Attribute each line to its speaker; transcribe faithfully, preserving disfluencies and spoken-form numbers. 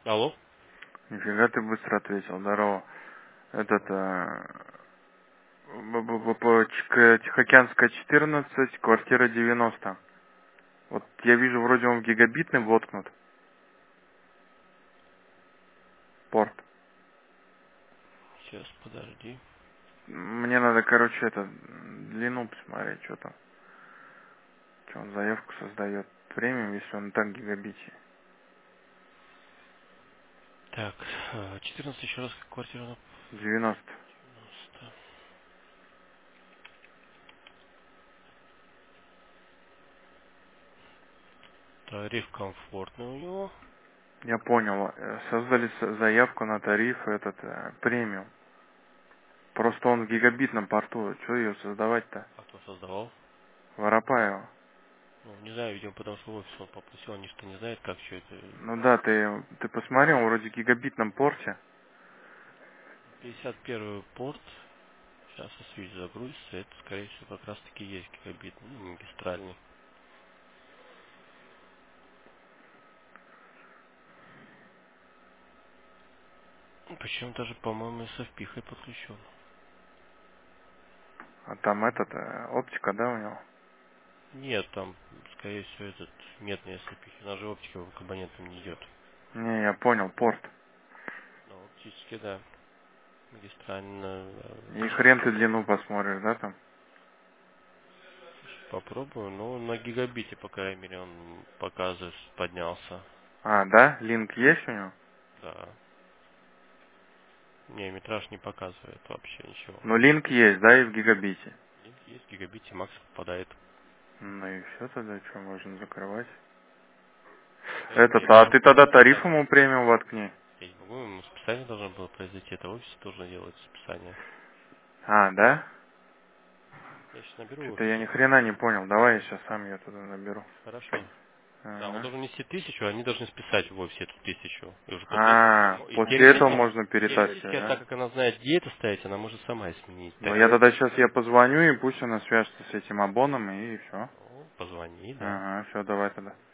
Speaker 1: Алло?
Speaker 2: Нифига ты быстро ответил, здорово. Этот, э, б- б- б- по Чика- Тихоокеанская четырнадцать, квартира девяносто. Вот я вижу, вроде он в гигабитный воткнут. Порт.
Speaker 1: Сейчас, подожди.
Speaker 2: Мне надо, короче, это, длину посмотреть, что там. Что он заявку создает. Премиум, если он так гигабите.
Speaker 1: Так, э, четырнадцать еще раз, как квартира на
Speaker 2: девяносто.
Speaker 1: девяносто. Тариф комфортный у него.
Speaker 2: Я понял. Э, Создали с- заявку на тариф этот, э, премиум. Просто он в гигабитном порту. Что ее создавать-то?
Speaker 1: А кто создавал?
Speaker 2: Воропаева.
Speaker 1: Ну, не знаю, видимо, потому что в офис он попросил, они что не знают, как все это.
Speaker 2: Ну да, ты, ты посмотрел, вроде в гигабитном порте.
Speaker 1: пятьдесят первый порт. Сейчас связь загрузится. Это, скорее всего, как раз таки есть гигабит, ну, магистральный. Причем даже, по-моему, с эф пи-хой подключен.
Speaker 2: А там этот, э, оптика, да, у него?
Speaker 1: Нет, там, скорее всего, этот нет на эс эф пи. Она же оптика к абонентам не идет.
Speaker 2: Не, я понял, порт.
Speaker 1: Ну, оптически, да. Магистрально.
Speaker 2: И хрен ты длину посмотришь, да, там?
Speaker 1: Попробую. Ну, на гигабите, по крайней мере, он показывает, поднялся.
Speaker 2: А, да? Линк есть у него?
Speaker 1: Да. Не, метраж не показывает вообще ничего.
Speaker 2: Ну, линк есть, да, и в гигабите.
Speaker 1: Линк есть, в гигабите макс попадает.
Speaker 2: Ну и все тогда, что, можно закрывать.
Speaker 1: Я не,
Speaker 2: Этот,
Speaker 1: я
Speaker 2: а
Speaker 1: не
Speaker 2: ты
Speaker 1: могу ему
Speaker 2: тогда тариф
Speaker 1: списать.
Speaker 2: ему премиум воткни.
Speaker 1: Я не могу ему списание должно было произойти. Это в офисе должно делать списание.
Speaker 2: А, да?
Speaker 1: Я сейчас наберу в
Speaker 2: Что-то я
Speaker 1: офисе.
Speaker 2: ни хрена не понял. Давай я сейчас сам ее туда наберу.
Speaker 1: Хорошо. Да, он
Speaker 2: Ага.
Speaker 1: должен нести тысячу, они должны списать в офисе эту тысячу. И уже после этого,
Speaker 2: А,
Speaker 1: и
Speaker 2: после этого
Speaker 1: теоретически,
Speaker 2: можно перетаскивать,
Speaker 1: теоретически, а
Speaker 2: да?
Speaker 1: так как она знает, где это ставить, она может сама сменить
Speaker 2: Ну, я
Speaker 1: тариф.
Speaker 2: тогда сейчас я позвоню, и пусть она свяжется с этим абоном, и все.
Speaker 1: Ну, позвони, да.
Speaker 2: Ага, все, давай тогда.